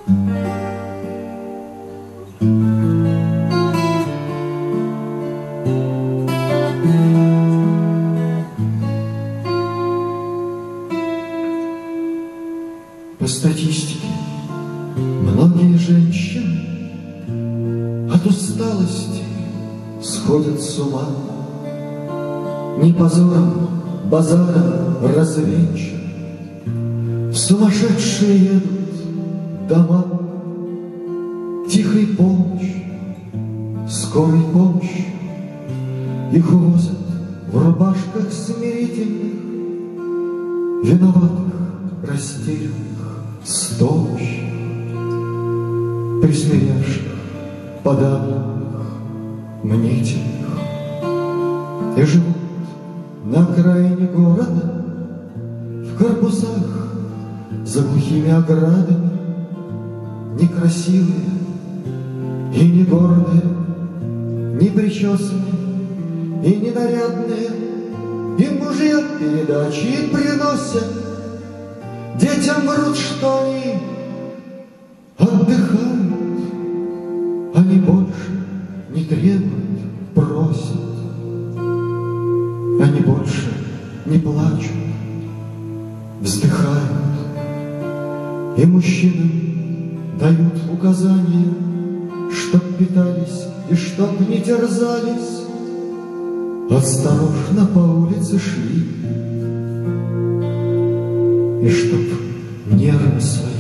По статистике, многие женщины от усталости сходят с ума. Не позором, базаром развенчан, в сумасшедшие едут дома. Тихой помощью, скорой помощью их увозят в рубашках смирительных, виноватых, растерянных, стонущих, присмиревших, подавленных, мнительных. И живут на окраине города, в корпусах, за глухими оградами, некрасивые и не гордые, не причесанные и не нарядные. Им мужья передачи приносят, детям врут, что они отдыхают. Они больше не требуют, просят. Они больше не плачут, вздыхают. И мужчинам дают указания, чтоб питались и чтоб не терзались, осторожно по улице шли, и чтоб нервы свои